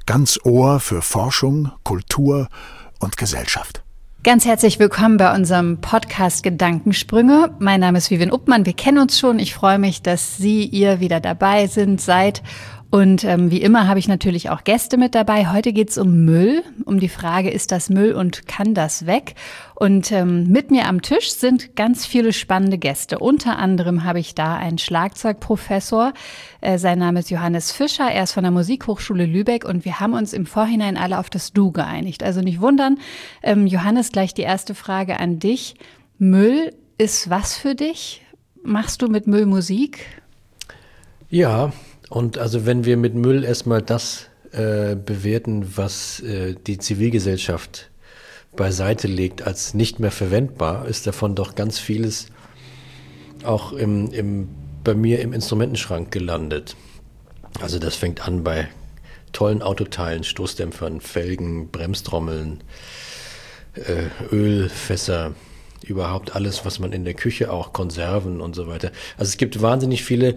ganz Ohr für Forschung, Kultur und Gesellschaft. Ganz herzlich willkommen bei unserem Podcast Gedankensprünge. Mein Name ist Vivian Uppmann, wir kennen uns schon. Ich freue mich, dass ihr wieder dabei seid. Und wie immer habe ich natürlich auch Gäste mit dabei. Heute geht es um Müll, um die Frage, ist das Müll und kann das weg? Und mit mir am Tisch sind ganz viele spannende Gäste. Unter anderem habe ich da einen Schlagzeugprofessor. Sein Name ist Johannes Fischer. Er ist von der Musikhochschule Lübeck und wir haben uns im Vorhinein alle auf das Du geeinigt. Also nicht wundern. Johannes, gleich die erste Frage an dich. Müll ist was für dich? Machst du mit Müll Musik? Ja. Und also wenn wir mit Müll erstmal das bewerten, was die Zivilgesellschaft beiseite legt als nicht mehr verwendbar, ist davon doch ganz vieles auch bei mir im Instrumentenschrank gelandet. Also das fängt an bei tollen Autoteilen, Stoßdämpfern, Felgen, Bremstrommeln, Ölfässer, überhaupt alles, was man in der Küche auch, Konserven und so weiter. Also es gibt wahnsinnig viele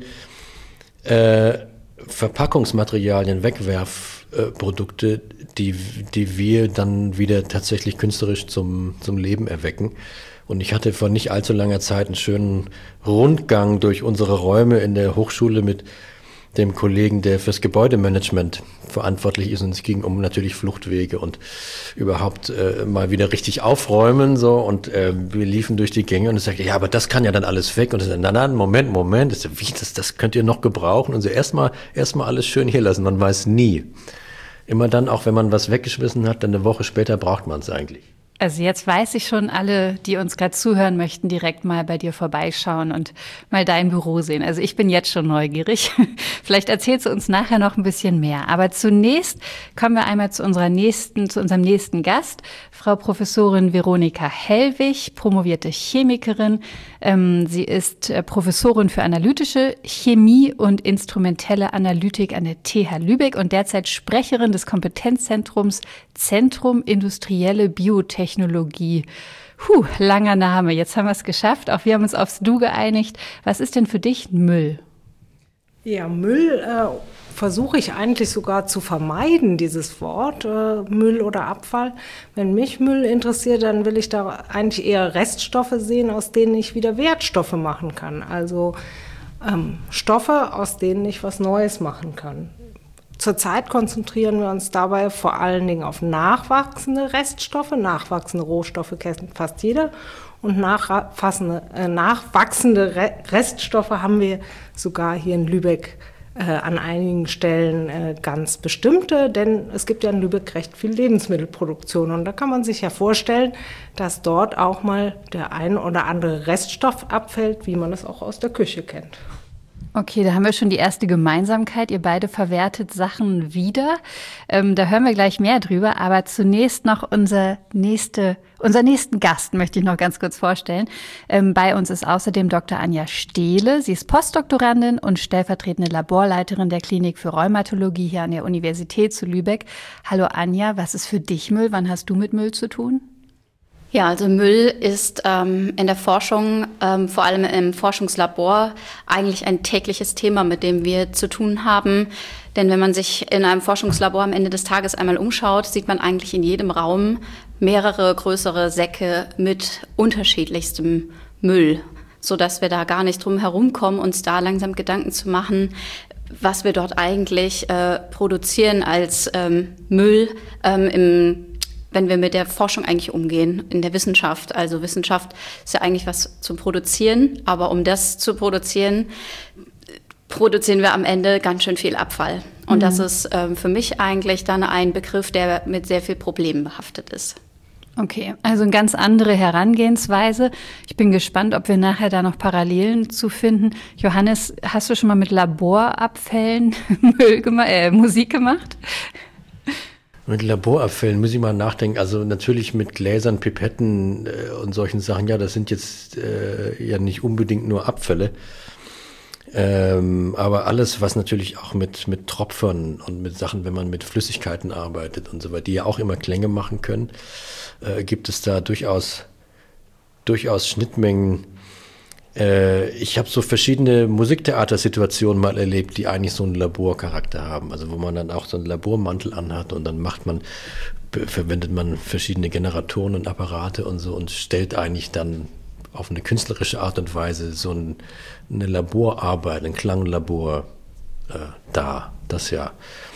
Verpackungsmaterialien, Wegwerfprodukte, die wir dann wieder tatsächlich künstlerisch zum Leben erwecken. Und ich hatte vor nicht allzu langer Zeit einen schönen Rundgang durch unsere Räume in der Hochschule mit dem Kollegen, der fürs Gebäudemanagement verantwortlich ist. Und es ging um natürlich Fluchtwege und überhaupt mal wieder richtig aufräumen. So. Und wir liefen durch die Gänge und ich sagte, ja, aber das kann ja dann alles weg. Und ich sagte, nein, Moment. Ich sagte, wie, das könnt ihr noch gebrauchen? Und so erstmal alles schön hier lassen. Man weiß nie. Immer dann, auch wenn man was weggeschmissen hat, dann eine Woche später braucht man es eigentlich. Also jetzt weiß ich schon, alle, die uns gerade zuhören möchten, direkt mal bei dir vorbeischauen und mal dein Büro sehen. Also ich bin jetzt schon neugierig. Vielleicht erzählst du uns nachher noch ein bisschen mehr. Aber zunächst kommen wir einmal zu unserem nächsten Gast, Frau Professorin Veronika Hellwig, promovierte Chemikerin. Sie ist Professorin für analytische Chemie und instrumentelle Analytik an der TH Lübeck und derzeit Sprecherin des Kompetenzzentrums Zentrum Industrielle Biotechnologie. Langer Name. Jetzt haben wir es geschafft. Auch wir haben uns aufs Du geeinigt. Was ist denn für dich Müll? Ja, Müll versuche ich eigentlich sogar zu vermeiden, dieses Wort, Müll oder Abfall. Wenn mich Müll interessiert, dann will ich da eigentlich eher Reststoffe sehen, aus denen ich wieder Wertstoffe machen kann. Also Stoffe, aus denen ich was Neues machen kann. Zurzeit konzentrieren wir uns dabei vor allen Dingen auf nachwachsende Reststoffe. Nachwachsende Rohstoffe kennt fast jeder. Und nachwachsende Reststoffe haben wir sogar hier in Lübeck an einigen Stellen ganz bestimmte, denn es gibt ja in Lübeck recht viel Lebensmittelproduktion. Und da kann man sich ja vorstellen, dass dort auch mal der ein oder andere Reststoff abfällt, wie man es auch aus der Küche kennt. Okay, da haben wir schon die erste Gemeinsamkeit. Ihr beide verwertet Sachen wieder. Da hören wir gleich mehr drüber. Aber zunächst noch unseren nächsten Gast möchte ich noch ganz kurz vorstellen. Bei uns ist außerdem Dr. Anja Stehle. Sie ist Postdoktorandin und stellvertretende Laborleiterin der Klinik für Rheumatologie hier an der Universität zu Lübeck. Hallo Anja, was ist für dich Müll? Wann hast du mit Müll zu tun? Ja, also Müll ist in der Forschung, vor allem im Forschungslabor, eigentlich ein tägliches Thema, mit dem wir zu tun haben. Denn wenn man sich in einem Forschungslabor am Ende des Tages einmal umschaut, sieht man eigentlich in jedem Raum mehrere größere Säcke mit unterschiedlichstem Müll, sodass wir da gar nicht drum herumkommen, uns da langsam Gedanken zu machen, was wir dort eigentlich produzieren als Müll wenn wir mit der Forschung eigentlich umgehen, in der Wissenschaft. Also Wissenschaft ist ja eigentlich was zum Produzieren, aber um das zu produzieren, produzieren wir am Ende ganz schön viel Abfall. Und das ist für mich eigentlich dann ein Begriff, der mit sehr viel Problemen behaftet ist. Okay, also eine ganz andere Herangehensweise. Ich bin gespannt, ob wir nachher da noch Parallelen zu finden. Johannes, hast du schon mal mit Laborabfällen Musik gemacht? Mit Laborabfällen muss ich mal nachdenken. Also natürlich mit Gläsern, Pipetten und solchen Sachen. Ja, das sind jetzt ja nicht unbedingt nur Abfälle. Aber alles, was natürlich auch mit Tropfern und mit Sachen, wenn man mit Flüssigkeiten arbeitet und so weiter, die ja auch immer Klänge machen können, gibt es da durchaus Schnittmengen, Ich habe so verschiedene Musiktheatersituationen mal erlebt, die eigentlich so einen Laborcharakter haben. Also wo man dann auch so einen Labormantel anhat und dann verwendet man verschiedene Generatoren und Apparate und so und stellt eigentlich dann auf eine künstlerische Art und Weise so eine Laborarbeit, ein Klanglabor dar. Das ja.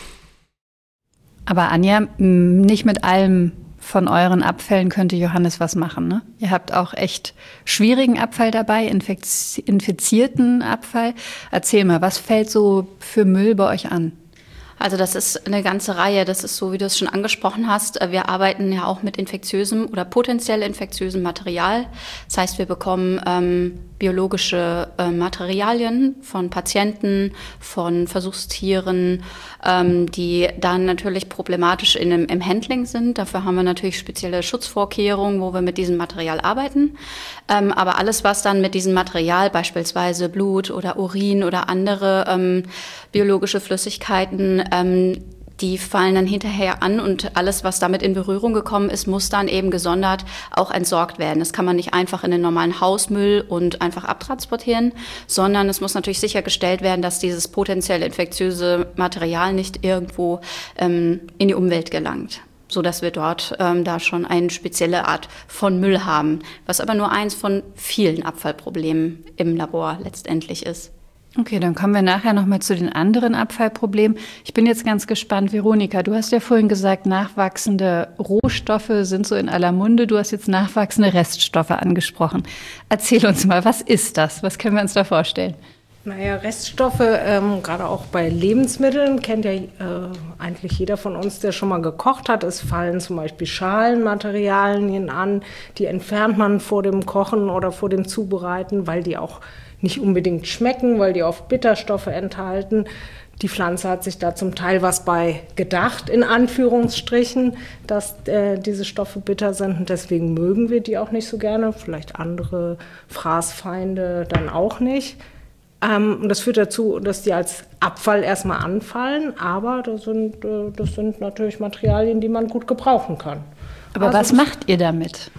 Aber Anja, nicht mit allem von euren Abfällen könnte Johannes was machen, ne? Ihr habt auch echt schwierigen Abfall dabei, infizierten Abfall. Erzähl mal, was fällt so für Müll bei euch an? Also das ist eine ganze Reihe, das ist so, wie du es schon angesprochen hast. Wir arbeiten ja auch mit infektiösem oder potenziell infektiösem Material. Das heißt, wir bekommen biologische Materialien von Patienten, von Versuchstieren, die dann natürlich problematisch im Handling sind. Dafür haben wir natürlich spezielle Schutzvorkehrungen, wo wir mit diesem Material arbeiten. Aber alles, was dann mit diesem Material, beispielsweise Blut oder Urin oder andere biologische Flüssigkeiten, die fallen dann hinterher an und alles, was damit in Berührung gekommen ist, muss dann eben gesondert auch entsorgt werden. Das kann man nicht einfach in den normalen Hausmüll und einfach abtransportieren, sondern es muss natürlich sichergestellt werden, dass dieses potenziell infektiöse Material nicht irgendwo in die Umwelt gelangt, so dass wir dort da schon eine spezielle Art von Müll haben, was aber nur eins von vielen Abfallproblemen im Labor letztendlich ist. Okay, dann kommen wir nachher nochmal zu den anderen Abfallproblemen. Ich bin jetzt ganz gespannt, Veronika, du hast ja vorhin gesagt, nachwachsende Rohstoffe sind so in aller Munde. Du hast jetzt nachwachsende Reststoffe angesprochen. Erzähl uns mal, was ist das? Was können wir uns da vorstellen? Naja, Reststoffe, gerade auch bei Lebensmitteln, kennt ja eigentlich jeder von uns, der schon mal gekocht hat. Es fallen zum Beispiel Schalenmaterialien an, die entfernt man vor dem Kochen oder vor dem Zubereiten, weil die auch nicht unbedingt schmecken, weil die oft Bitterstoffe enthalten. Die Pflanze hat sich da zum Teil was bei gedacht, in Anführungsstrichen, dass diese Stoffe bitter sind und deswegen mögen wir die auch nicht so gerne, vielleicht andere Fraßfeinde dann auch nicht. Und das führt dazu, dass die als Abfall erstmal anfallen, aber das sind natürlich Materialien, die man gut gebrauchen kann. Aber was macht ihr damit?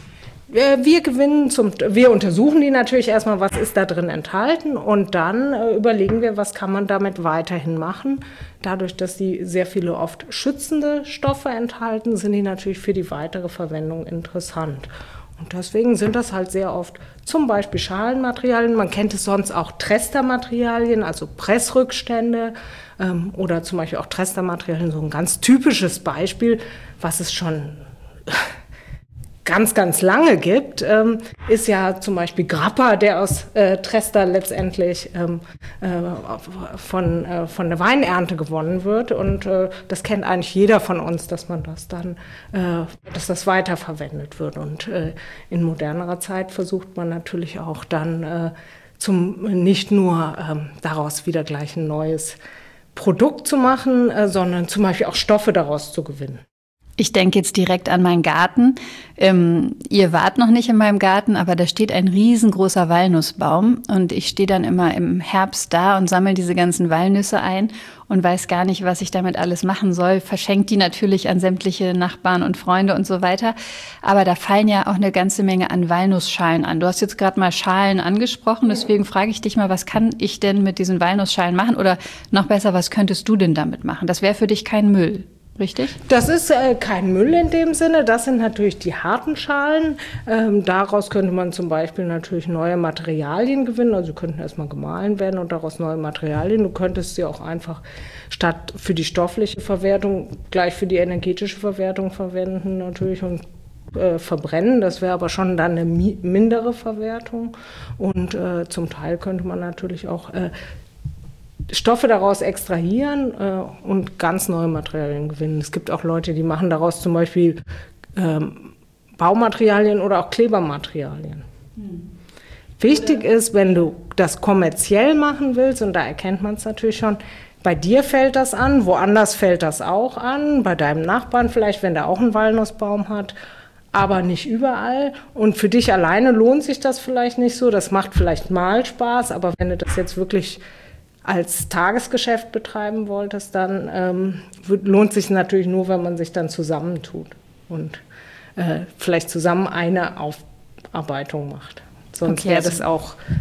Wir untersuchen die natürlich erstmal, was ist da drin enthalten und dann überlegen wir, was kann man damit weiterhin machen. Dadurch, dass die sehr viele oft schützende Stoffe enthalten, sind die natürlich für die weitere Verwendung interessant. Und deswegen sind das halt sehr oft zum Beispiel Schalenmaterialien. Man kennt es sonst auch Trestermaterialien, also Pressrückstände oder zum Beispiel auch Trestermaterialien. So ein ganz typisches Beispiel, was es schon ganz, ganz lange gibt, ist ja zum Beispiel Grappa, der aus Trester letztendlich von der Weinernte gewonnen wird. Und das kennt eigentlich jeder von uns, dass man das dann, dass das weiterverwendet wird. Und in modernerer Zeit versucht man natürlich auch dann nicht nur daraus wieder gleich ein neues Produkt zu machen, sondern zum Beispiel auch Stoffe daraus zu gewinnen. Ich denke jetzt direkt an meinen Garten. Ihr wart noch nicht in meinem Garten, aber da steht ein riesengroßer Walnussbaum und ich stehe dann immer im Herbst da und sammle diese ganzen Walnüsse ein und weiß gar nicht, was ich damit alles machen soll. Verschenkt die natürlich an sämtliche Nachbarn und Freunde und so weiter. Aber da fallen ja auch eine ganze Menge an Walnussschalen an. Du hast jetzt gerade mal Schalen angesprochen, deswegen frage ich dich mal, was kann ich denn mit diesen Walnussschalen machen? Oder noch besser, was könntest du denn damit machen? Das wäre für dich kein Müll. Richtig? Das ist kein Müll in dem Sinne, das sind natürlich die harten Schalen. Daraus könnte man zum Beispiel natürlich neue Materialien gewinnen, also sie könnten erstmal gemahlen werden und daraus neue Materialien. Du könntest sie auch einfach statt für die stoffliche Verwertung gleich für die energetische Verwertung verwenden natürlich und verbrennen. Das wäre aber schon dann eine mindere Verwertung und zum Teil könnte man natürlich auch Stoffe daraus extrahieren und ganz neue Materialien gewinnen. Es gibt auch Leute, die machen daraus zum Beispiel Baumaterialien oder auch Klebermaterialien. Wichtig ist, wenn du das kommerziell machen willst, und da erkennt man es natürlich schon, bei dir fällt das an, woanders fällt das auch an, bei deinem Nachbarn vielleicht, wenn der auch einen Walnussbaum hat, aber nicht überall. Und für dich alleine lohnt sich das vielleicht nicht so. Das macht vielleicht mal Spaß, aber wenn du das jetzt wirklich als Tagesgeschäft betreiben wolltest, dann lohnt sich natürlich nur, wenn man sich dann zusammentut und vielleicht zusammen eine Aufarbeitung macht. Sonst wäre das auch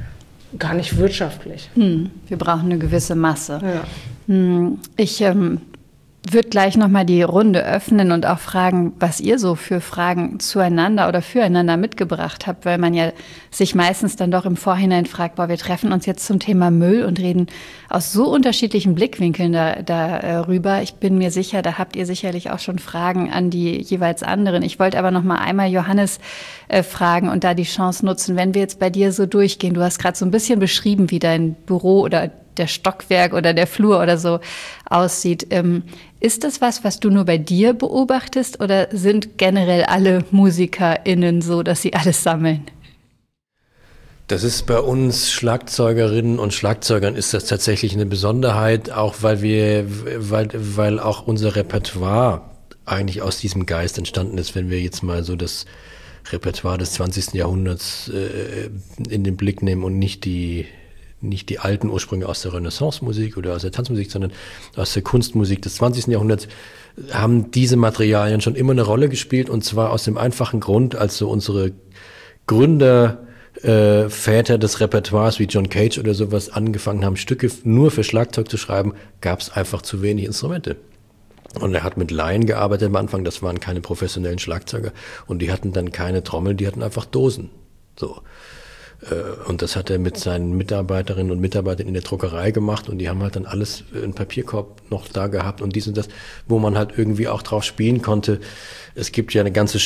gar nicht wirtschaftlich. Wir brauchen eine gewisse Masse. Ja. Ich würde gleich nochmal die Runde öffnen und auch fragen, was ihr so für Fragen zueinander oder füreinander mitgebracht habt, weil man ja sich meistens dann doch im Vorhinein fragt, wir treffen uns jetzt zum Thema Müll und reden aus so unterschiedlichen Blickwinkeln darüber. Ich bin mir sicher, da habt ihr sicherlich auch schon Fragen an die jeweils anderen. Ich wollte aber nochmal einmal Johannes fragen und da die Chance nutzen, wenn wir jetzt bei dir so durchgehen. Du hast gerade so ein bisschen beschrieben, wie dein Büro oder der Stockwerk oder der Flur oder so aussieht. Ist das was du nur bei dir beobachtest oder sind generell alle MusikerInnen so, dass sie alles sammeln? Das ist bei uns Schlagzeugerinnen und Schlagzeugern ist das tatsächlich eine Besonderheit, auch weil auch unser Repertoire eigentlich aus diesem Geist entstanden ist, wenn wir jetzt mal so das Repertoire des 20. Jahrhunderts in den Blick nehmen und nicht die alten Ursprünge aus der Renaissance-Musik oder aus der Tanzmusik, sondern aus der Kunstmusik des 20. Jahrhunderts, haben diese Materialien schon immer eine Rolle gespielt, und zwar aus dem einfachen Grund, als so unsere Gründer, Väter des Repertoires wie John Cage oder sowas angefangen haben, Stücke nur für Schlagzeug zu schreiben, gab es einfach zu wenig Instrumente. Und er hat mit Laien gearbeitet am Anfang, das waren keine professionellen Schlagzeuger, und die hatten dann keine Trommeln, die hatten einfach Dosen. So. Und das hat er mit seinen Mitarbeiterinnen und Mitarbeitern in der Druckerei gemacht, und die haben halt dann alles in Papierkorb noch da gehabt und dies und das, wo man halt irgendwie auch drauf spielen konnte. Es gibt ja eine ganze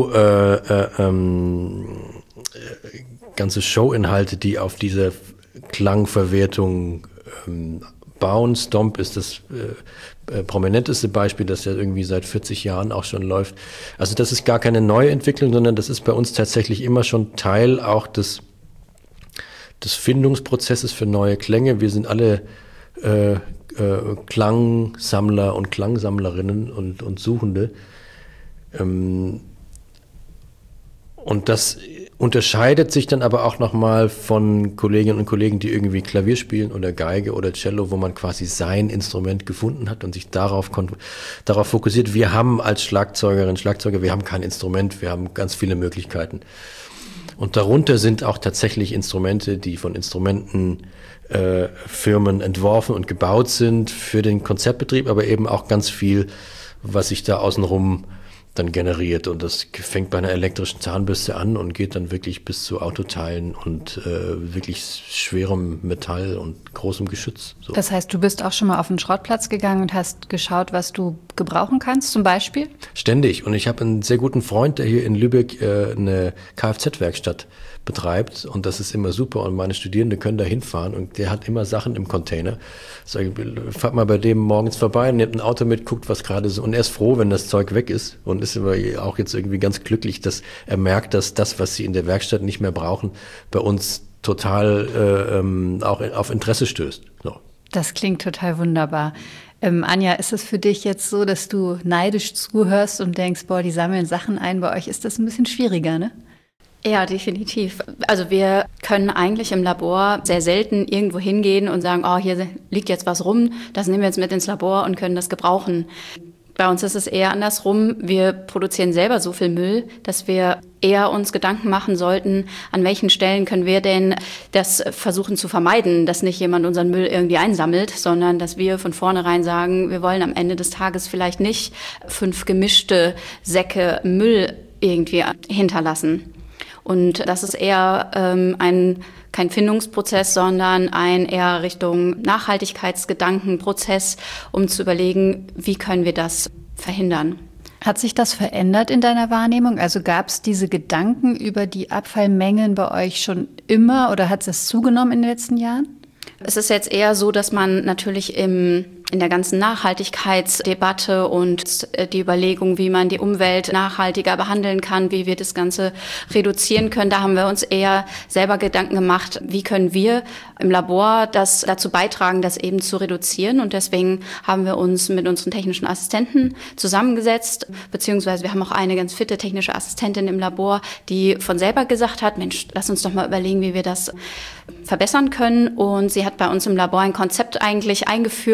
Showinhalte, die auf diese Klangverwertung bauen. Stomp ist das prominenteste Beispiel, das ja irgendwie seit 40 Jahren auch schon läuft. Also das ist gar keine neue Entwicklung, sondern das ist bei uns tatsächlich immer schon Teil auch des Findungsprozesses für neue Klänge. Wir sind alle Klangsammler und Klangsammlerinnen und Suchende. Und das unterscheidet sich dann aber auch nochmal von Kolleginnen und Kollegen, die irgendwie Klavier spielen oder Geige oder Cello, wo man quasi sein Instrument gefunden hat und sich darauf fokussiert. Wir haben als Schlagzeuger, wir haben kein Instrument, wir haben ganz viele Möglichkeiten. Und darunter sind auch tatsächlich Instrumente, die von Instrumentenfirmen entworfen und gebaut sind für den Konzertbetrieb, aber eben auch ganz viel, was sich da außenrum dann generiert. Und das fängt bei einer elektrischen Zahnbürste an und geht dann wirklich bis zu Autoteilen und wirklich schwerem Metall und großem Geschütz. So. Das heißt, du bist auch schon mal auf den Schrottplatz gegangen und hast geschaut, was du gebrauchen kannst, zum Beispiel? Ständig. Und ich habe einen sehr guten Freund, der hier in Lübeck eine Kfz-Werkstatt betreibt, und das ist immer super, und meine Studierenden können da hinfahren, und der hat immer Sachen im Container. Sag ich, fahrt mal bei dem morgens vorbei, nehmt ein Auto mit, guckt, was gerade so, und er ist froh, wenn das Zeug weg ist, und ist immer auch jetzt irgendwie ganz glücklich, dass er merkt, dass das, was sie in der Werkstatt nicht mehr brauchen, bei uns total auch auf Interesse stößt. So. Das klingt total wunderbar. Anja, ist es für dich jetzt so, dass du neidisch zuhörst und denkst, die sammeln Sachen ein, bei euch ist das ein bisschen schwieriger, ne? Ja, definitiv. Also wir können eigentlich im Labor sehr selten irgendwo hingehen und sagen, hier liegt jetzt was rum, das nehmen wir jetzt mit ins Labor und können das gebrauchen. Bei uns ist es eher andersrum. Wir produzieren selber so viel Müll, dass wir eher uns Gedanken machen sollten, an welchen Stellen können wir denn das versuchen zu vermeiden, dass nicht jemand unseren Müll irgendwie einsammelt, sondern dass wir von vornherein sagen, wir wollen am Ende des Tages vielleicht nicht 5 gemischte Säcke Müll irgendwie hinterlassen. Und das ist eher kein Findungsprozess, sondern ein eher Richtung Nachhaltigkeitsgedankenprozess, um zu überlegen, wie können wir das verhindern. Hat sich das verändert in deiner Wahrnehmung? Also gab es diese Gedanken über die Abfallmengen bei euch schon immer, oder hat es zugenommen in den letzten Jahren? Es ist jetzt eher so, dass man natürlich in der ganzen Nachhaltigkeitsdebatte und die Überlegung, wie man die Umwelt nachhaltiger behandeln kann, wie wir das Ganze reduzieren können, da haben wir uns eher selber Gedanken gemacht, wie können wir im Labor das dazu beitragen, das eben zu reduzieren. Und deswegen haben wir uns mit unseren technischen Assistenten zusammengesetzt, beziehungsweise wir haben auch eine ganz fitte technische Assistentin im Labor, die von selber gesagt hat, Mensch, lass uns doch mal überlegen, wie wir das verbessern können. Und sie hat bei uns im Labor ein Konzept eigentlich eingeführt,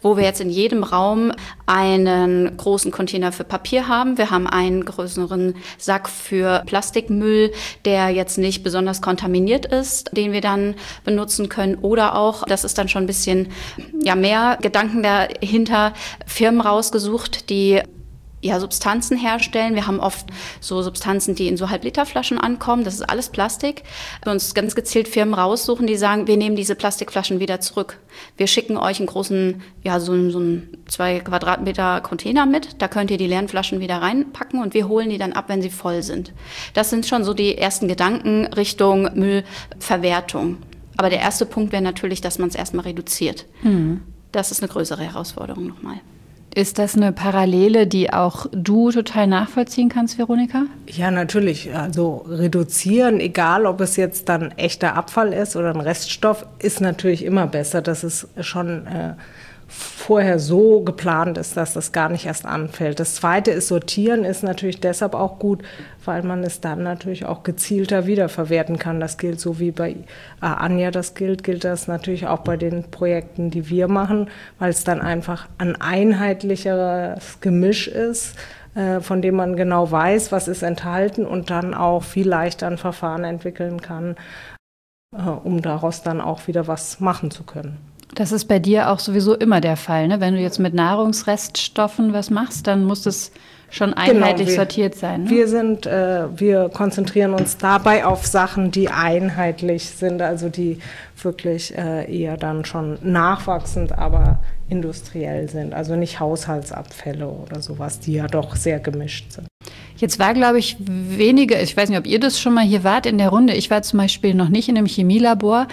wo wir jetzt in jedem Raum einen großen Container für Papier haben. Wir haben einen größeren Sack für Plastikmüll, der jetzt nicht besonders kontaminiert ist, den wir dann benutzen können. Oder auch, das ist dann schon ein bisschen mehr Gedanken dahinter, Firmen rausgesucht, die Substanzen herstellen. Wir haben oft so Substanzen, die in so Halbliterflaschen ankommen. Das ist alles Plastik. Wir uns ganz gezielt Firmen raussuchen, die sagen, wir nehmen diese Plastikflaschen wieder zurück. Wir schicken euch einen großen, so einen 2 Quadratmeter Container mit. Da könnt ihr die leeren Flaschen wieder reinpacken und wir holen die dann ab, wenn sie voll sind. Das sind schon so die ersten Gedanken Richtung Müllverwertung. Aber der erste Punkt wäre natürlich, dass man es erstmal reduziert. Das ist eine größere Herausforderung nochmal. Ist das eine Parallele, die auch du total nachvollziehen kannst, Veronika? Ja, natürlich. Also reduzieren, egal ob es jetzt dann echter Abfall ist oder ein Reststoff, ist natürlich immer besser, dass es schon vorher so geplant ist, dass das gar nicht erst anfällt. Das Zweite ist, sortieren ist natürlich deshalb auch gut, weil man es dann natürlich auch gezielter wiederverwerten kann. Das gilt so wie bei Anja gilt das natürlich auch bei den Projekten, die wir machen, weil es dann einfach ein einheitlicheres Gemisch ist, von dem man genau weiß, was ist enthalten und dann auch viel leichter ein Verfahren entwickeln kann, um daraus dann auch wieder was machen zu können. Das ist bei dir auch sowieso immer der Fall, ne? Wenn du jetzt mit Nahrungsreststoffen was machst, dann muss das schon einheitlich sortiert sein. Ne? Wir konzentrieren uns dabei auf Sachen, die einheitlich sind, also die wirklich eher dann schon nachwachsend, aber industriell sind. Also nicht Haushaltsabfälle oder sowas, die ja doch sehr gemischt sind. Jetzt war, glaube ich, ich weiß nicht, ob ihr das schon mal hier wart in der Runde. Ich war zum Beispiel noch nicht in einem Chemielabor.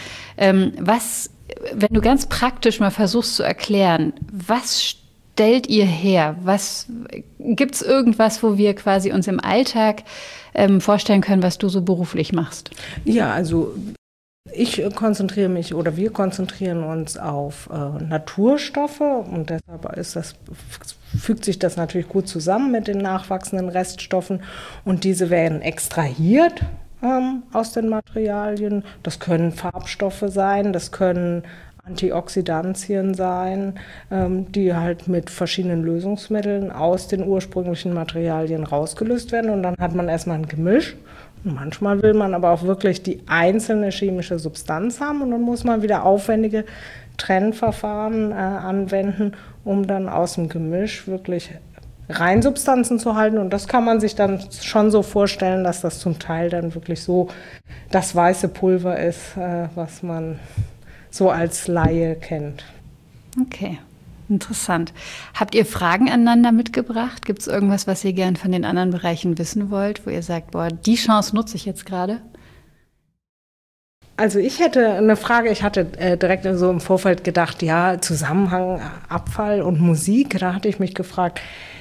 Wenn du ganz praktisch mal versuchst zu erklären, was stellt ihr her? Gibt es irgendwas, wo wir quasi uns im Alltag vorstellen können, was du so beruflich machst? Ja, also wir konzentrieren uns auf Naturstoffe und deshalb fügt sich das natürlich gut zusammen mit den nachwachsenden Reststoffen und diese werden extrahiert aus den Materialien. Das können Farbstoffe sein, das können Antioxidantien sein, die halt mit verschiedenen Lösungsmitteln aus den ursprünglichen Materialien rausgelöst werden. Und dann hat man erstmal ein Gemisch. Und manchmal will man aber auch wirklich die einzelne chemische Substanz haben und dann muss man wieder aufwendige Trennverfahren anwenden, um dann aus dem Gemisch wirklich Reinsubstanzen zu halten. Und das kann man sich dann schon so vorstellen, dass das zum Teil dann wirklich so das weiße Pulver ist, was man so als Laie kennt. Okay, interessant. Habt ihr Fragen aneinander mitgebracht? Gibt es irgendwas, was ihr gern von den anderen Bereichen wissen wollt, wo ihr sagt, die Chance nutze ich jetzt gerade? Also ich hätte eine Frage, ich hatte direkt so im Vorfeld gedacht, Zusammenhang Abfall und Musik, da hatte ich mich gefragt,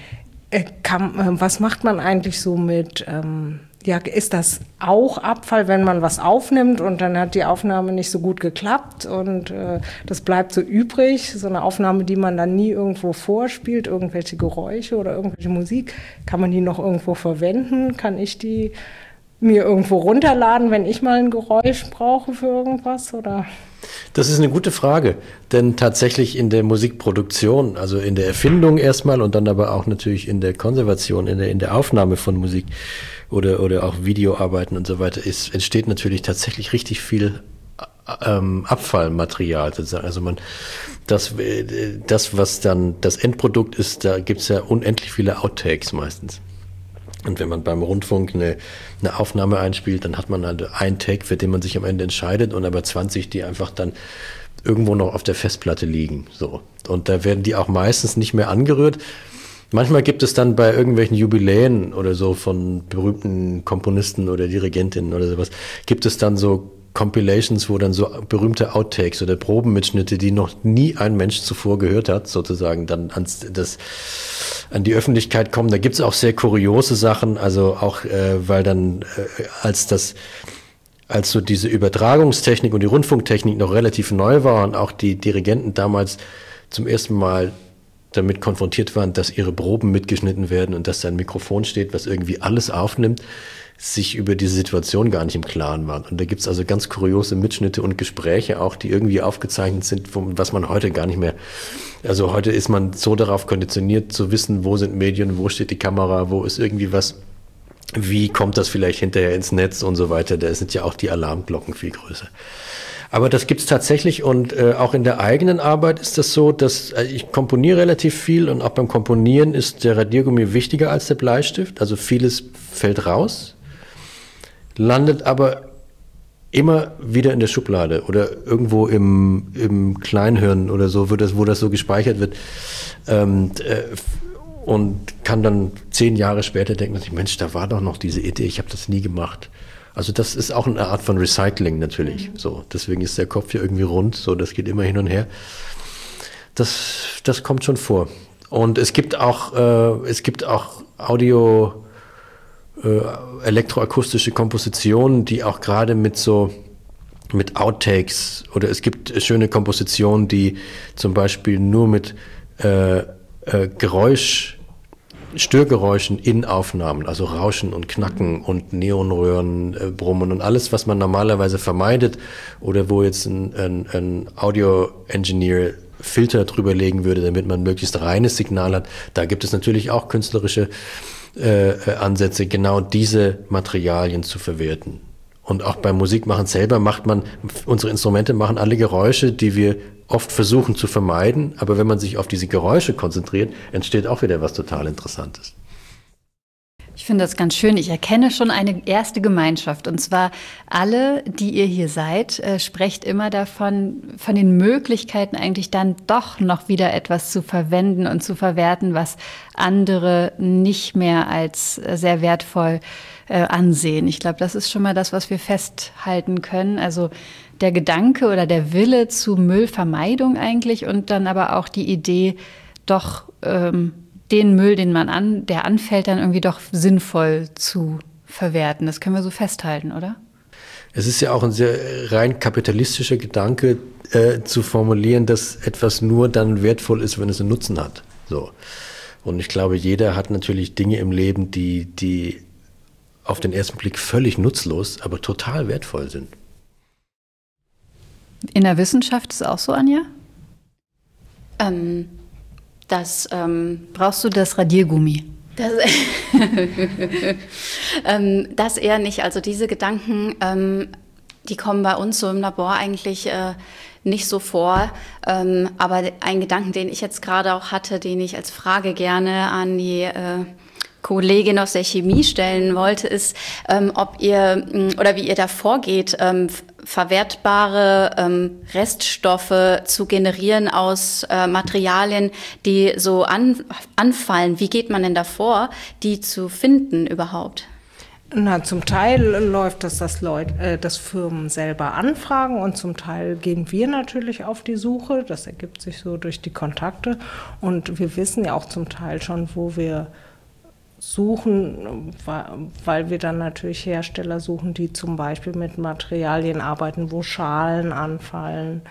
was macht man eigentlich so mit, ist das auch Abfall, wenn man was aufnimmt und dann hat die Aufnahme nicht so gut geklappt und das bleibt so übrig, so eine Aufnahme, die man dann nie irgendwo vorspielt, irgendwelche Geräusche oder irgendwelche Musik, kann man die noch irgendwo verwenden? Kann ich die mir irgendwo runterladen, wenn ich mal ein Geräusch brauche für irgendwas, oder? Das ist eine gute Frage, denn tatsächlich in der Musikproduktion, also in der Erfindung erstmal und dann aber auch natürlich in der Konservation, in der Aufnahme von Musik oder auch Videoarbeiten und so weiter, entsteht natürlich tatsächlich richtig viel Abfallmaterial sozusagen. Also das, was dann das Endprodukt ist, da gibt es ja unendlich viele Outtakes meistens. Und wenn man beim Rundfunk eine Aufnahme einspielt, dann hat man halt einen Take, für den man sich am Ende entscheidet und aber 20, die einfach dann irgendwo noch auf der Festplatte liegen. So. Und da werden die auch meistens nicht mehr angerührt. Manchmal gibt es dann bei irgendwelchen Jubiläen oder so von berühmten Komponisten oder Dirigentinnen oder sowas, gibt es dann so Compilations, wo dann so berühmte Outtakes oder Probenmitschnitte, die noch nie ein Mensch zuvor gehört hat, sozusagen dann an die Öffentlichkeit kommen. Da gibt es auch sehr kuriose Sachen, also auch, weil dann als so diese Übertragungstechnik und die Rundfunktechnik noch relativ neu war und auch die Dirigenten damals zum ersten Mal damit konfrontiert waren, dass ihre Proben mitgeschnitten werden und dass da ein Mikrofon steht, was irgendwie alles aufnimmt, sich über diese Situation gar nicht im Klaren waren. Und da gibt's also ganz kuriose Mitschnitte und Gespräche auch, die irgendwie aufgezeichnet sind, was man heute gar nicht mehr, also heute ist man so darauf konditioniert zu wissen, wo sind Medien, wo steht die Kamera, wo ist irgendwie was, wie kommt das vielleicht hinterher ins Netz und so weiter. Da sind ja auch die Alarmglocken viel größer. Aber das gibt's tatsächlich und auch in der eigenen Arbeit ist das so, dass ich komponiere relativ viel und auch beim Komponieren ist der Radiergummi wichtiger als der Bleistift. Also vieles fällt raus, landet aber immer wieder in der Schublade oder irgendwo im Kleinhirn oder so, wo das so gespeichert wird. Und kann dann 10 Jahre später denken, Mensch, da war doch noch diese Idee, ich habe das nie gemacht. Also das ist auch eine Art von Recycling natürlich. So, deswegen ist der Kopf hier irgendwie rund, so das geht immer hin und her. Das kommt schon vor. Und es gibt auch Audio, elektroakustische Kompositionen, die auch gerade mit Outtakes oder es gibt schöne Kompositionen, die zum Beispiel nur mit Störgeräuschen in Aufnahmen, also Rauschen und Knacken und Neonröhren, Brummen und alles, was man normalerweise vermeidet oder wo jetzt ein Audio-Engineer Filter drüber legen würde, damit man möglichst reines Signal hat. Da gibt es natürlich auch künstlerische Ansätze, genau diese Materialien zu verwerten. Und auch beim Musikmachen selber unsere Instrumente machen alle Geräusche, die wir oft versuchen zu vermeiden, aber wenn man sich auf diese Geräusche konzentriert, entsteht auch wieder was total Interessantes. Ich finde das ganz schön. Ich erkenne schon eine erste Gemeinschaft. Und zwar alle, die ihr hier seid, sprecht immer davon, von den Möglichkeiten eigentlich dann doch noch wieder etwas zu verwenden und zu verwerten, was andere nicht mehr als sehr wertvoll ansehen. Ich glaube, das ist schon mal das, was wir festhalten können. Also der Gedanke oder der Wille zu Müllvermeidung eigentlich und dann aber auch die Idee, doch den Müll, der anfällt, dann irgendwie doch sinnvoll zu verwerten. Das können wir so festhalten, oder? Es ist ja auch ein sehr rein kapitalistischer Gedanke, zu formulieren, dass etwas nur dann wertvoll ist, wenn es einen Nutzen hat. So. Und ich glaube, jeder hat natürlich Dinge im Leben, die auf den ersten Blick völlig nutzlos, aber total wertvoll sind. In der Wissenschaft ist es auch so, Anja? Brauchst du das Radiergummi? Das eher nicht. Also diese Gedanken, die kommen bei uns so im Labor eigentlich nicht so vor. Aber ein Gedanken, den ich jetzt gerade auch hatte, den ich als Frage gerne an die Kollegin aus der Chemie stellen wollte, ist, ob ihr oder wie ihr da vorgeht, verwertbare Reststoffe zu generieren aus Materialien, die so anfallen. Wie geht man denn davor, die zu finden überhaupt? Na, zum Teil läuft das, dass Firmen selber anfragen und zum Teil gehen wir natürlich auf die Suche. Das ergibt sich so durch die Kontakte und wir wissen ja auch zum Teil schon, wo wir suchen, weil wir dann natürlich Hersteller suchen, die zum Beispiel mit Materialien arbeiten, wo Schalen anfallen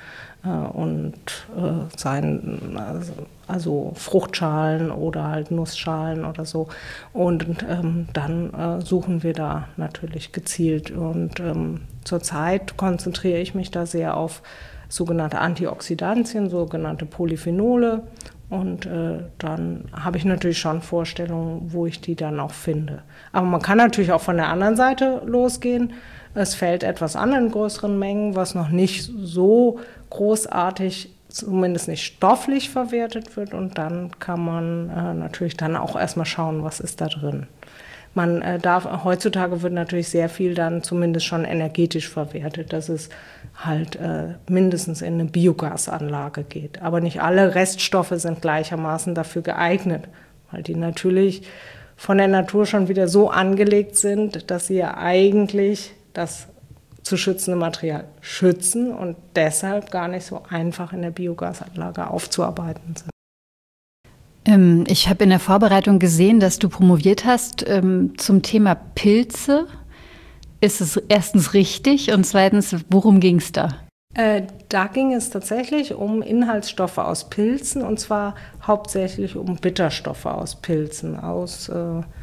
also Fruchtschalen oder halt Nussschalen oder so. Und dann suchen wir da natürlich gezielt. Und zurzeit konzentriere ich mich da sehr auf sogenannte Antioxidantien, sogenannte Polyphenole. Und dann habe ich natürlich schon Vorstellungen, wo ich die dann auch finde. Aber man kann natürlich auch von der anderen Seite losgehen. Es fällt etwas an in größeren Mengen, was noch nicht so großartig, zumindest nicht stofflich verwertet wird. Und dann kann man natürlich dann auch erstmal schauen, was ist da drin. Heutzutage wird natürlich sehr viel dann zumindest schon energetisch verwertet, dass es halt mindestens in eine Biogasanlage geht. Aber nicht alle Reststoffe sind gleichermaßen dafür geeignet, weil die natürlich von der Natur schon wieder so angelegt sind, dass sie ja eigentlich das zu schützende Material schützen und deshalb gar nicht so einfach in der Biogasanlage aufzuarbeiten sind. Ich habe in der Vorbereitung gesehen, dass du promoviert hast zum Thema Pilze. Ist es erstens richtig und zweitens, worum ging es da? Da ging es tatsächlich um Inhaltsstoffe aus Pilzen und zwar hauptsächlich um Bitterstoffe aus Pilzen, aus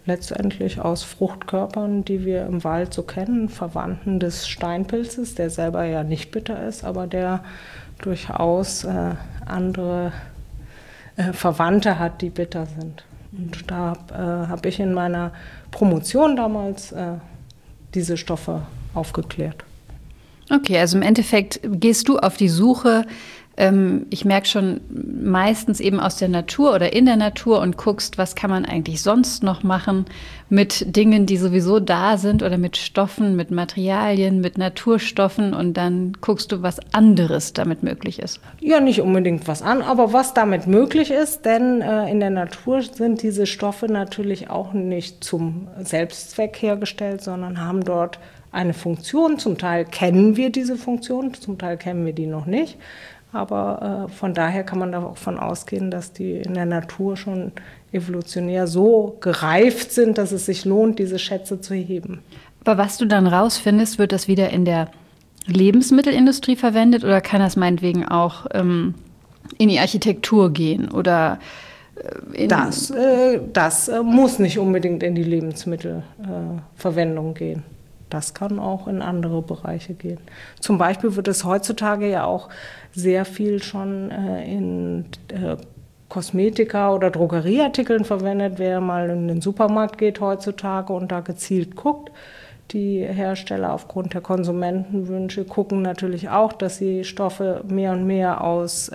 letztendlich aus Fruchtkörpern, die wir im Wald so kennen, Verwandten des Steinpilzes, der selber ja nicht bitter ist, aber der durchaus andere Verwandte hat, die bitter sind. Und da habe ich in meiner Promotion damals diese Stoffe aufgeklärt. Okay, also im Endeffekt gehst du auf die Suche, ich merke schon, meistens eben aus der Natur oder in der Natur und guckst, was kann man eigentlich sonst noch machen mit Dingen, die sowieso da sind oder mit Stoffen, mit Materialien, mit Naturstoffen und dann guckst du, was anderes damit möglich ist. Ja, nicht unbedingt was an, aber was damit möglich ist, denn in der Natur sind diese Stoffe natürlich auch nicht zum Selbstzweck hergestellt, sondern haben dort eine Funktion. Zum Teil kennen wir diese Funktion, zum Teil kennen wir die noch nicht. Aber von daher kann man davon ausgehen, dass die in der Natur schon evolutionär so gereift sind, dass es sich lohnt, diese Schätze zu heben. Aber was du dann rausfindest, wird das wieder in der Lebensmittelindustrie verwendet oder kann das meinetwegen auch in die Architektur gehen? Oder das muss nicht unbedingt in die Lebensmittelverwendung gehen. Das kann auch in andere Bereiche gehen. Zum Beispiel wird es heutzutage ja auch sehr viel schon in Kosmetika oder Drogerieartikeln verwendet. Wer mal in den Supermarkt geht heutzutage und da gezielt guckt, die Hersteller aufgrund der Konsumentenwünsche gucken natürlich auch, dass sie Stoffe mehr und mehr aus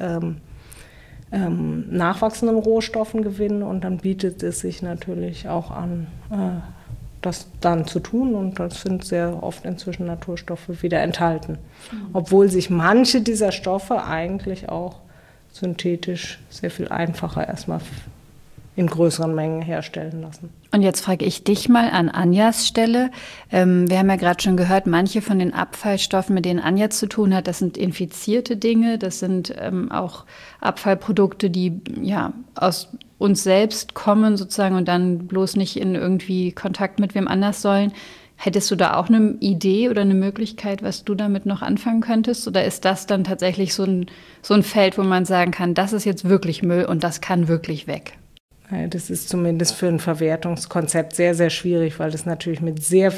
nachwachsenden Rohstoffen gewinnen und dann bietet es sich natürlich auch an, das dann zu tun und das sind sehr oft inzwischen Naturstoffe wieder enthalten. Obwohl sich manche dieser Stoffe eigentlich auch synthetisch sehr viel einfacher erstmal in größeren Mengen herstellen lassen. Und jetzt frage ich dich mal an Anjas Stelle. Wir haben ja gerade schon gehört, manche von den Abfallstoffen, mit denen Anja zu tun hat, das sind infizierte Dinge, das sind auch Abfallprodukte, die ja aus uns selbst kommen sozusagen und dann bloß nicht in irgendwie Kontakt mit wem anders sollen. Hättest du da auch eine Idee oder eine Möglichkeit, was du damit noch anfangen könntest? Oder ist das dann tatsächlich so ein Feld, wo man sagen kann, das ist jetzt wirklich Müll und das kann wirklich weg? Das ist zumindest für ein Verwertungskonzept sehr, sehr schwierig, weil das natürlich mit sehr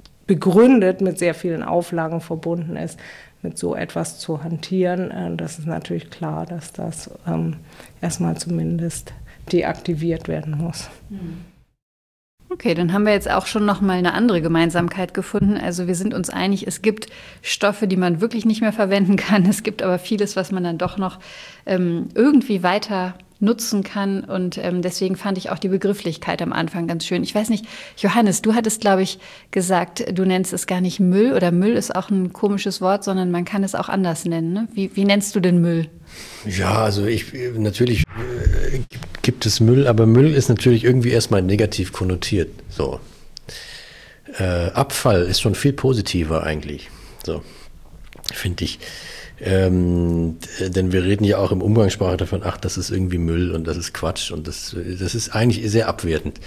vielen Auflagen verbunden ist, mit so etwas zu hantieren. Das ist natürlich klar, dass das erstmal zumindest deaktiviert werden muss. Okay, dann haben wir jetzt auch schon noch mal eine andere Gemeinsamkeit gefunden. Also wir sind uns einig, es gibt Stoffe, die man wirklich nicht mehr verwenden kann. Es gibt aber vieles, was man dann doch noch irgendwie weiter nutzen kann. Und deswegen fand ich auch die Begrifflichkeit am Anfang ganz schön. Ich weiß nicht, Johannes, du hattest, glaube ich, gesagt, du nennst es gar nicht Müll oder Müll ist auch ein komisches Wort, sondern man kann es auch anders nennen. Ne? Wie nennst du den Müll? Ja, also natürlich gibt es Müll, aber Müll ist natürlich irgendwie erstmal negativ konnotiert. So. Abfall ist schon viel positiver eigentlich. So, finde ich. Denn wir reden ja auch im Umgangssprache davon, ach, das ist irgendwie Müll und das ist Quatsch und das ist eigentlich sehr abwertend.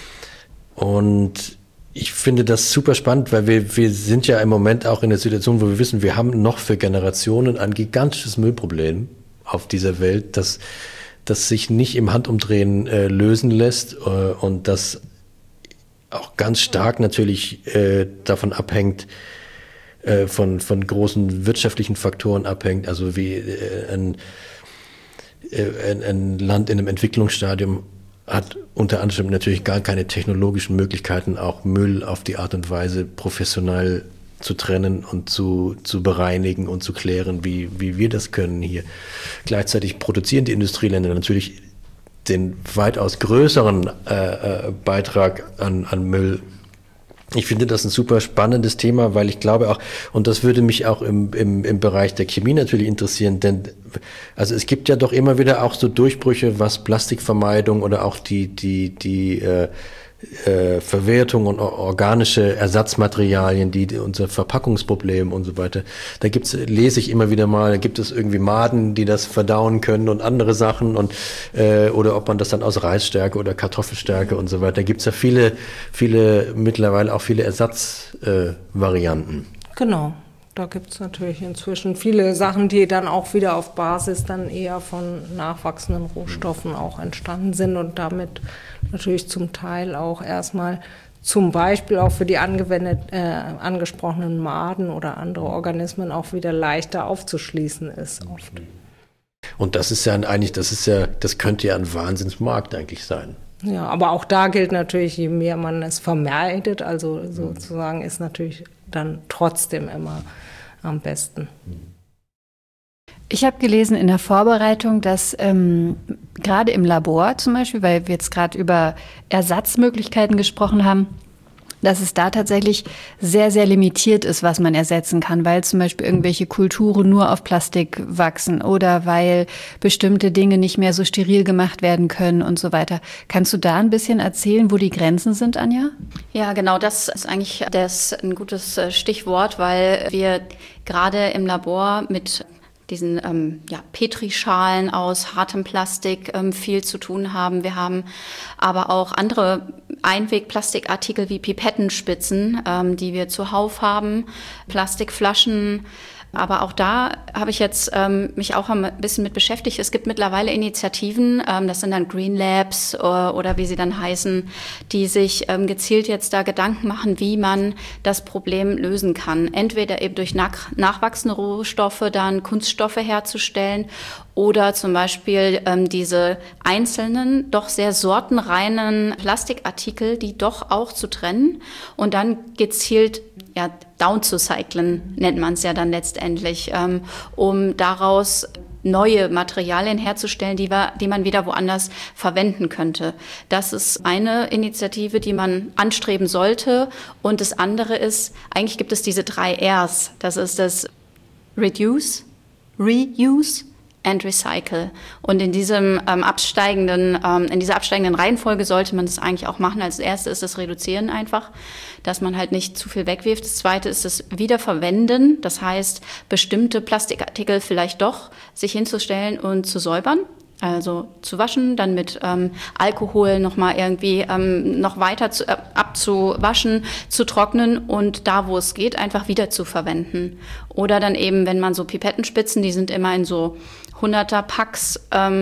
Und ich finde das super spannend, weil wir sind ja im Moment auch in der Situation, wo wir wissen, wir haben noch für Generationen ein gigantisches Müllproblem auf dieser Welt, das sich nicht im Handumdrehen lösen lässt und das auch ganz stark natürlich davon abhängt, von großen wirtschaftlichen Faktoren abhängt, also wie ein Land in einem Entwicklungsstadium hat unter anderem natürlich gar keine technologischen Möglichkeiten, auch Müll auf die Art und Weise professionell zu trennen und zu bereinigen und zu klären, wie wir das können hier. Gleichzeitig produzieren die Industrieländer natürlich den weitaus größeren Beitrag an Müll. Ich finde das ein super spannendes Thema, weil ich glaube auch, und das würde mich auch im Bereich der Chemie natürlich interessieren, denn also es gibt ja doch immer wieder auch so Durchbrüche, was Plastikvermeidung oder auch die Verwertung und organische Ersatzmaterialien, unser Verpackungsproblem und so weiter. Da lese ich immer wieder mal, da gibt es irgendwie Maden, die das verdauen können und andere Sachen und oder ob man das dann aus Reisstärke oder Kartoffelstärke und so weiter. Da gibt es ja mittlerweile auch viele Ersatzvarianten. Genau. Da gibt es natürlich inzwischen viele Sachen, die dann auch wieder auf Basis dann eher von nachwachsenden Rohstoffen auch entstanden sind und damit natürlich zum Teil auch erstmal zum Beispiel auch für die angesprochenen Maden oder andere Organismen auch wieder leichter aufzuschließen ist oft. Und das ist ja eigentlich, das könnte ja ein Wahnsinnsmarkt eigentlich sein. Ja, aber auch da gilt natürlich, je mehr man es vermeidet, also sozusagen ist natürlich dann trotzdem immer am besten. Ich habe gelesen in der Vorbereitung, dass gerade im Labor zum Beispiel, weil wir jetzt gerade über Ersatzmöglichkeiten gesprochen haben, dass es da tatsächlich sehr, sehr limitiert ist, was man ersetzen kann, weil zum Beispiel irgendwelche Kulturen nur auf Plastik wachsen oder weil bestimmte Dinge nicht mehr so steril gemacht werden können und so weiter. Kannst du da ein bisschen erzählen, wo die Grenzen sind, Anja? Ja, genau, das ist eigentlich ein gutes Stichwort, weil wir gerade im Labor mit diesen Petrischalen aus hartem Plastik viel zu tun haben. Wir haben aber auch andere Einwegplastikartikel wie Pipettenspitzen, die wir zuhauf haben, Plastikflaschen. Aber auch da habe ich jetzt mich auch ein bisschen mit beschäftigt. Es gibt mittlerweile Initiativen, das sind dann Green Labs oder wie sie dann heißen, die sich gezielt jetzt da Gedanken machen, wie man das Problem lösen kann. Entweder eben durch nachwachsende Rohstoffe dann Kunststoffe herzustellen oder zum Beispiel diese einzelnen, doch sehr sortenreinen Plastikartikel, die doch auch zu trennen und dann gezielt down zu cyclen, nennt man es ja dann letztendlich, um daraus neue Materialien herzustellen, die man wieder woanders verwenden könnte. Das ist eine Initiative, die man anstreben sollte. Und das andere ist, eigentlich gibt es diese 3 Rs. Das ist das Reduce, Reuse and Recycle. Und in dieser absteigenden Reihenfolge sollte man das eigentlich auch machen. Als erstes ist das Reduzieren einfach, dass man halt nicht zu viel wegwirft. Das zweite ist das Wiederverwenden. Das heißt, bestimmte Plastikartikel vielleicht doch sich hinzustellen und zu säubern. Also zu waschen, dann mit Alkohol nochmal irgendwie noch weiter abzuwaschen, zu trocknen und da, wo es geht, einfach wieder zu verwenden. Oder dann eben, wenn man so Pipettenspitzen, die sind immer in so 100er-Packs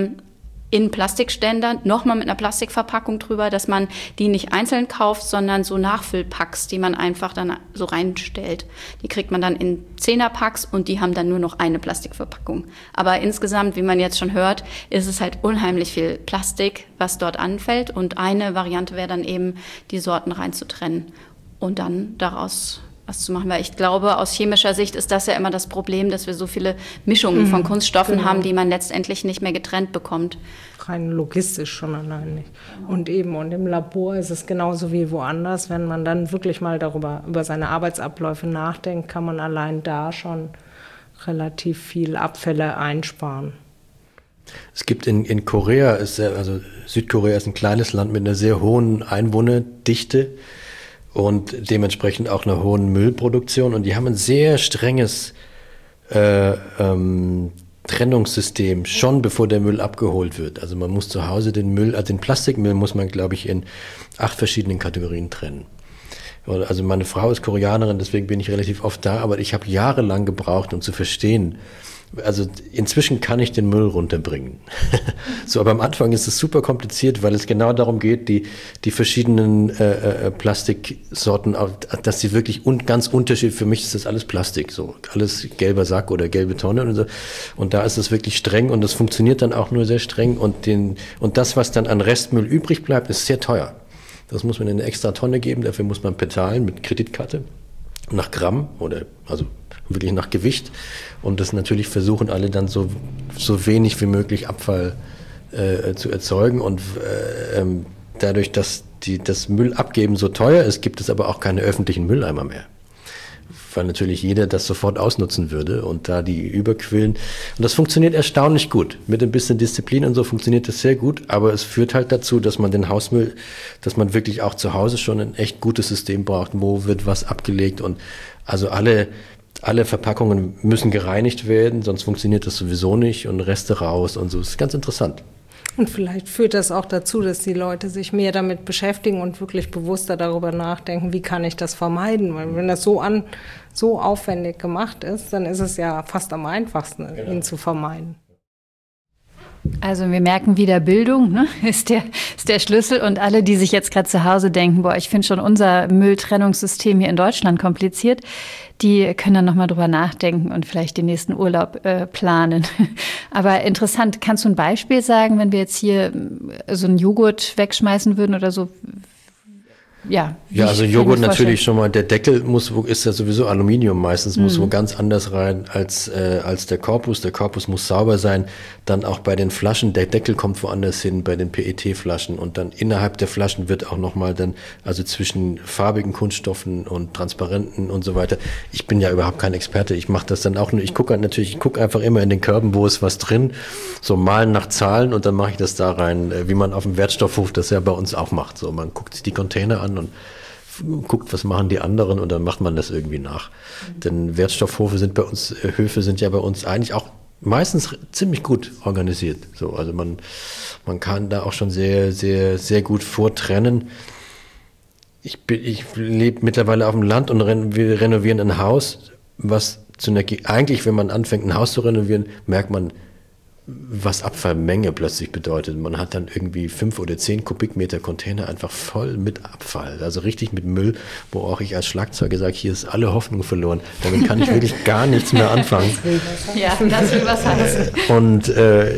in Plastikständern, nochmal mit einer Plastikverpackung drüber, dass man die nicht einzeln kauft, sondern so Nachfüllpacks, die man einfach dann so reinstellt. Die kriegt man dann in 10er-Packs und die haben dann nur noch eine Plastikverpackung. Aber insgesamt, wie man jetzt schon hört, ist es halt unheimlich viel Plastik, was dort anfällt. Und eine Variante wäre dann eben, die Sorten reinzutrennen und dann daraus was zu machen. Weil ich glaube, aus chemischer Sicht ist das ja immer das Problem, dass wir so viele Mischungen von Kunststoffen haben, die man letztendlich nicht mehr getrennt bekommt. Rein logistisch schon allein nicht. Und im Labor ist es genauso wie woanders. Wenn man dann wirklich mal über seine Arbeitsabläufe nachdenkt, kann man allein da schon relativ viel Abfälle einsparen. Es gibt in Korea, Südkorea ist ein kleines Land mit einer sehr hohen Einwohnerdichte und dementsprechend auch einer hohen Müllproduktion. Und die haben ein sehr strenges Trennungssystem, schon bevor der Müll abgeholt wird. Also man muss zu Hause den Plastikmüll muss man, glaube ich, in 8 verschiedenen Kategorien trennen. Also meine Frau ist Koreanerin, deswegen bin ich relativ oft da, aber ich habe jahrelang gebraucht, um zu verstehen. Also inzwischen kann ich den Müll runterbringen. So, aber am Anfang ist es super kompliziert, weil es genau darum geht, die verschiedenen Plastiksorten, dass sie wirklich ganz unterschiedlich, für mich ist das alles Plastik, so alles gelber Sack oder gelbe Tonne und so. Und da ist es wirklich streng und das funktioniert dann auch nur sehr streng und das, was dann an Restmüll übrig bleibt, ist sehr teuer. Das muss man in eine extra Tonne geben, dafür muss man bezahlen mit Kreditkarte nach Gramm oder also wirklich nach Gewicht und das natürlich versuchen alle dann so wenig wie möglich Abfall zu erzeugen und dadurch, dass das Müllabgeben so teuer ist, gibt es aber auch keine öffentlichen Mülleimer mehr, weil natürlich jeder das sofort ausnutzen würde und da die überquillen und das funktioniert erstaunlich gut. Mit ein bisschen Disziplin und so funktioniert das sehr gut, aber es führt halt dazu, dass man den Hausmüll, dass man wirklich auch zu Hause schon ein echt gutes System braucht, wo wird was abgelegt und also alle Verpackungen müssen gereinigt werden, sonst funktioniert das sowieso nicht und Reste raus und so. Das ist ganz interessant. Und vielleicht führt das auch dazu, dass die Leute sich mehr damit beschäftigen und wirklich bewusster darüber nachdenken, wie kann ich das vermeiden. Weil wenn das so aufwendig gemacht ist, dann ist es ja fast am einfachsten, ihn zu vermeiden. Also wir merken wieder, Bildung, ne, ist der Schlüssel, und alle, die sich jetzt gerade zu Hause denken, boah, ich finde schon unser Mülltrennungssystem hier in Deutschland kompliziert, die können dann nochmal drüber nachdenken und vielleicht den nächsten Urlaub planen. Aber interessant, kannst du ein Beispiel sagen, wenn wir jetzt hier so einen Joghurt wegschmeißen würden oder so? Ja, also Joghurt natürlich schon mal, der Deckel ist ja sowieso Aluminium meistens, muss wo ganz anders rein als der Korpus. Der Korpus muss sauber sein. Dann auch bei den Flaschen, der Deckel kommt woanders hin, bei den PET-Flaschen, und dann innerhalb der Flaschen wird auch nochmal dann, also zwischen farbigen Kunststoffen und transparenten und so weiter. Ich bin ja überhaupt kein Experte, ich mache das dann auch nur, ich gucke einfach immer in den Körben, wo ist was drin, so malen nach Zahlen, und dann mache ich das da rein, wie man auf dem Wertstoffhof das ja bei uns auch macht. So, man guckt sich die Container an und guckt, was machen die anderen, und dann macht man das irgendwie nach. Denn Wertstoffhöfe sind ja bei uns eigentlich auch meistens ziemlich gut organisiert. So, also man kann da auch schon sehr, sehr, sehr gut vortrennen. Ich lebe mittlerweile auf dem Land, und wir renovieren ein Haus, eigentlich, wenn man anfängt, ein Haus zu renovieren, merkt man, was Abfallmenge plötzlich bedeutet. Man hat dann irgendwie 5 oder 10 Kubikmeter Container einfach voll mit Abfall, also richtig mit Müll, wo auch ich als Schlagzeuger sage, hier ist alle Hoffnung verloren. Damit kann ich wirklich gar nichts mehr anfangen. Ja, das will was heißen. Und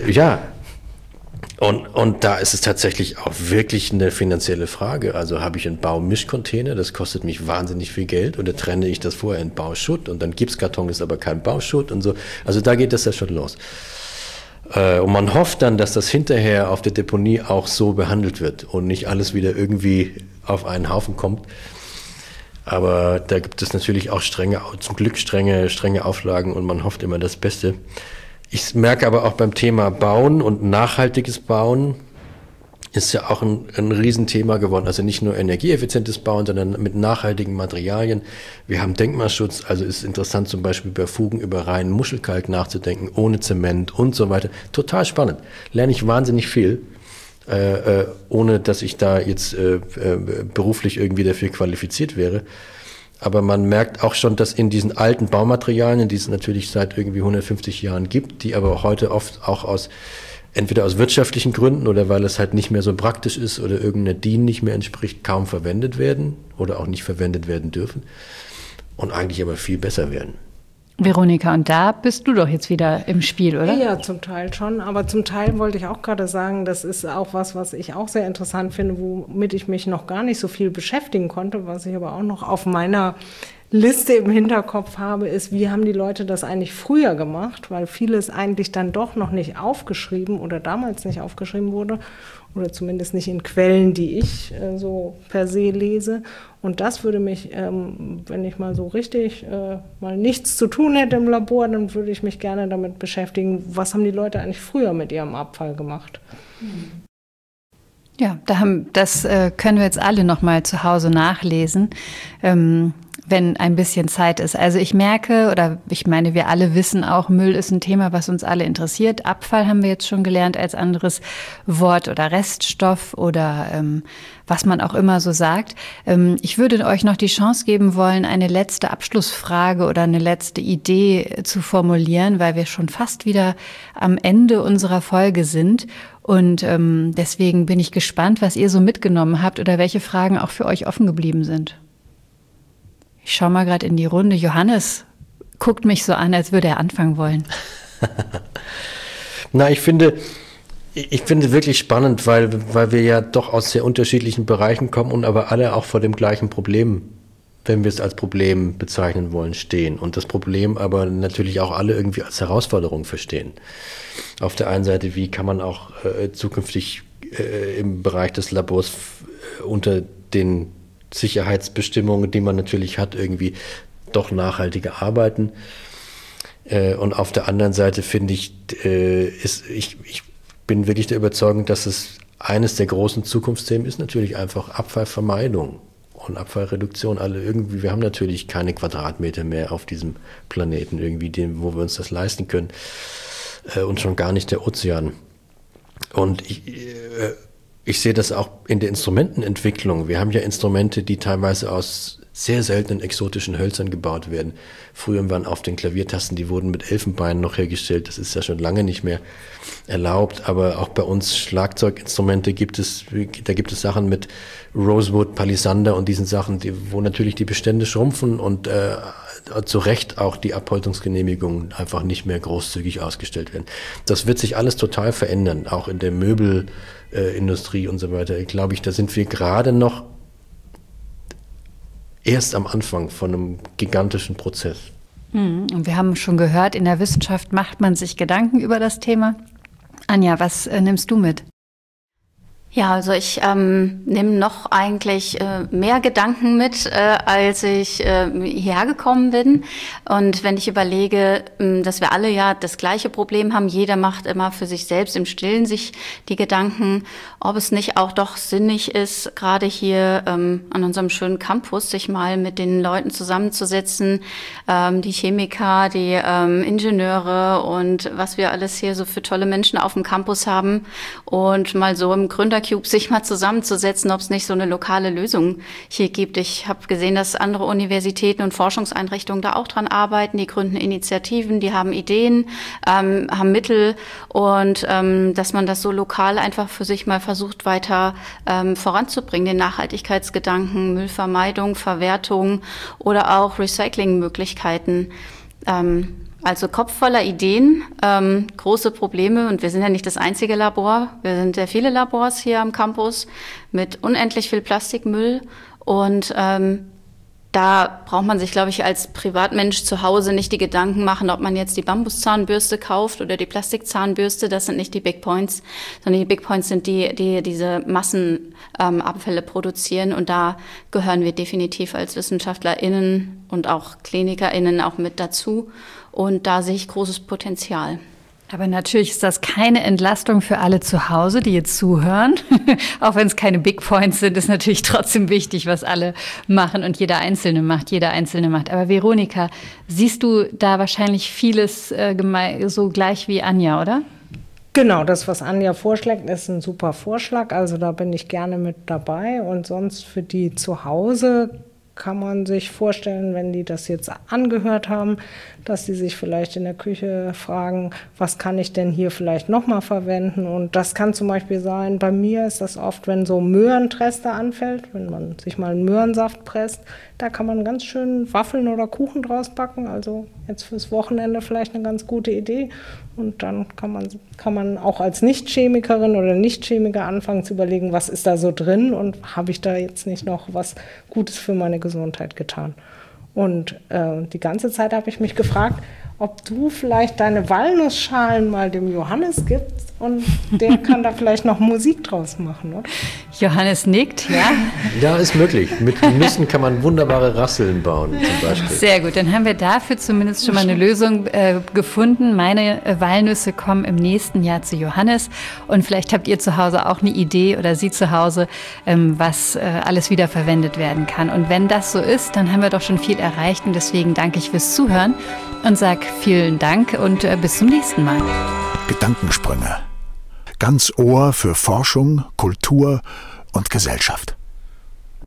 und da ist es tatsächlich auch wirklich eine finanzielle Frage. Also habe ich einen Baumischcontainer, das kostet mich wahnsinnig viel Geld, oder trenne ich das vorher in Bauschutt, und dann Gipskarton ist aber kein Bauschutt und so. Also da geht das ja schon los. Und man hofft dann, dass das hinterher auf der Deponie auch so behandelt wird und nicht alles wieder irgendwie auf einen Haufen kommt. Aber da gibt es natürlich auch zum Glück strenge Auflagen, und man hofft immer das Beste. Ich merke aber auch beim Thema Bauen und nachhaltiges Bauen ist ja auch ein Riesenthema geworden. Also nicht nur energieeffizientes Bauen, sondern mit nachhaltigen Materialien. Wir haben Denkmalschutz, also ist interessant zum Beispiel bei Fugen über reinen Muschelkalk nachzudenken, ohne Zement und so weiter. Total spannend. Lerne ich wahnsinnig viel, ohne dass ich da jetzt beruflich irgendwie dafür qualifiziert wäre. Aber man merkt auch schon, dass in diesen alten Baumaterialien, die es natürlich seit irgendwie 150 Jahren gibt, die aber heute oft auch entweder aus wirtschaftlichen Gründen oder weil es halt nicht mehr so praktisch ist oder irgendeiner DIN nicht mehr entspricht, kaum verwendet werden oder auch nicht verwendet werden dürfen und eigentlich aber viel besser werden. Veronika, und da bist du doch jetzt wieder im Spiel, oder? Ja, zum Teil schon, aber zum Teil wollte ich auch gerade sagen, das ist auch was ich auch sehr interessant finde, womit ich mich noch gar nicht so viel beschäftigen konnte, was ich aber auch noch auf meiner Liste im Hinterkopf habe, ist, wie haben die Leute das eigentlich früher gemacht, weil vieles eigentlich dann doch noch nicht aufgeschrieben oder damals nicht aufgeschrieben wurde oder zumindest nicht in Quellen, die ich so per se lese. Und das würde mich, wenn ich mal so richtig mal nichts zu tun hätte im Labor, dann würde ich mich gerne damit beschäftigen, was haben die Leute eigentlich früher mit ihrem Abfall gemacht. Ja, das können wir jetzt alle noch mal zu Hause nachlesen. Wenn ein bisschen Zeit ist. Also ich merke, oder ich meine, wir alle wissen auch, Müll ist ein Thema, was uns alle interessiert. Abfall haben wir jetzt schon gelernt als anderes Wort, oder Reststoff oder was man auch immer so sagt. Ich würde euch noch die Chance geben wollen, eine letzte Abschlussfrage oder eine letzte Idee zu formulieren, weil wir schon fast wieder am Ende unserer Folge sind. Und deswegen bin ich gespannt, was ihr so mitgenommen habt oder welche Fragen auch für euch offen geblieben sind. Ich schaue mal gerade in die Runde. Johannes guckt mich so an, als würde er anfangen wollen. Na, ich finde wirklich spannend, weil wir ja doch aus sehr unterschiedlichen Bereichen kommen und aber alle auch vor dem gleichen Problem, wenn wir es als Problem bezeichnen wollen, stehen. Und das Problem aber natürlich auch alle irgendwie als Herausforderung verstehen. Auf der einen Seite, wie kann man auch zukünftig im Bereich des Labors unter den Sicherheitsbestimmungen, die man natürlich hat, irgendwie doch nachhaltiger arbeiten. Und auf der anderen Seite finde ich, ich bin wirklich der Überzeugung, dass es eines der großen Zukunftsthemen ist, natürlich einfach Abfallvermeidung und Abfallreduktion. Wir haben natürlich keine Quadratmeter mehr auf diesem Planeten, irgendwie, wo wir uns das leisten können. Und schon gar nicht der Ozean. Und ich sehe das auch in der Instrumentenentwicklung. Wir haben ja Instrumente, die teilweise aus sehr seltenen exotischen Hölzern gebaut werden. Früher waren auf den Klaviertasten, die wurden mit Elfenbein noch hergestellt. Das ist ja schon lange nicht mehr erlaubt. Aber auch bei uns Schlagzeuginstrumente gibt es Sachen mit Rosewood, Palisander und diesen Sachen, wo natürlich die Bestände schrumpfen und zu Recht auch die Abholzungsgenehmigungen einfach nicht mehr großzügig ausgestellt werden. Das wird sich alles total verändern, auch in der Möbelindustrie und so weiter. Glaube ich, da sind wir gerade noch erst am Anfang von einem gigantischen Prozess. Und wir haben schon gehört, in der Wissenschaft macht man sich Gedanken über das Thema. Anja, was nimmst du mit? Ja, also ich nehme noch eigentlich mehr Gedanken mit, als ich hierher gekommen bin. Und wenn ich überlege, dass wir alle ja das gleiche Problem haben, jeder macht immer für sich selbst im Stillen sich die Gedanken, ob es nicht auch doch sinnig ist, gerade hier an unserem schönen Campus, sich mal mit den Leuten zusammenzusetzen, die Chemiker, die Ingenieure und was wir alles hier so für tolle Menschen auf dem Campus haben und mal so im Gründercube sich mal zusammenzusetzen, ob es nicht so eine lokale Lösung hier gibt. Ich habe gesehen, dass andere Universitäten und Forschungseinrichtungen da auch dran arbeiten. Die gründen Initiativen, die haben Ideen, haben Mittel und dass man das so lokal einfach für sich mal versucht weiter voranzubringen, den Nachhaltigkeitsgedanken, Müllvermeidung, Verwertung oder auch Recyclingmöglichkeiten. Also Kopf voller Ideen, große Probleme und wir sind ja nicht das einzige Labor. Wir sind sehr viele Labors hier am Campus mit unendlich viel Plastikmüll und da braucht man sich, glaube ich, als Privatmensch zu Hause nicht die Gedanken machen, ob man jetzt die Bambuszahnbürste kauft oder die Plastikzahnbürste. Das sind nicht die Big Points, sondern die Big Points sind die diese Massenabfälle produzieren. Und da gehören wir definitiv als WissenschaftlerInnen und auch KlinikerInnen auch mit dazu. Und da sehe ich großes Potenzial. Aber natürlich ist das keine Entlastung für alle zu Hause, die jetzt zuhören. Auch wenn es keine Big Points sind, ist natürlich trotzdem wichtig, was alle machen und jeder Einzelne macht. Aber Veronika, siehst du da wahrscheinlich vieles so gleich wie Anja, oder? Genau, das, was Anja vorschlägt, ist ein super Vorschlag. Also da bin ich gerne mit dabei. Und sonst für die zu Hause kann man sich vorstellen, wenn die das jetzt angehört haben, dass sie sich vielleicht in der Küche fragen, was kann ich denn hier vielleicht nochmal verwenden? Und das kann zum Beispiel sein, bei mir ist das oft, wenn so Möhrentreste anfällt, wenn man sich mal einen Möhrensaft presst, da kann man ganz schön Waffeln oder Kuchen draus backen. Also jetzt fürs Wochenende vielleicht eine ganz gute Idee. Und dann kann man auch als Nicht-Chemikerin oder Nicht-Chemiker anfangen zu überlegen, was ist da so drin und habe ich da jetzt nicht noch was Gutes für meine Gesundheit getan. Und die ganze Zeit habe ich mich gefragt, ob du vielleicht deine Walnussschalen mal dem Johannes gibst und der kann da vielleicht noch Musik draus machen, oder? Johannes nickt, ja. Ja, ist möglich. Mit Nüssen kann man wunderbare Rasseln bauen zum Beispiel. Sehr gut, dann haben wir dafür zumindest schon mal eine Lösung gefunden. Meine Walnüsse kommen im nächsten Jahr zu Johannes und vielleicht habt ihr zu Hause auch eine Idee oder Sie zu Hause, was alles wieder verwendet werden kann. Und wenn das so ist, dann haben wir doch schon viel erreicht und deswegen danke ich fürs Zuhören und sage vielen Dank und bis zum nächsten Mal. Gedankensprünge. Ganz Ohr für Forschung, Kultur und Gesellschaft.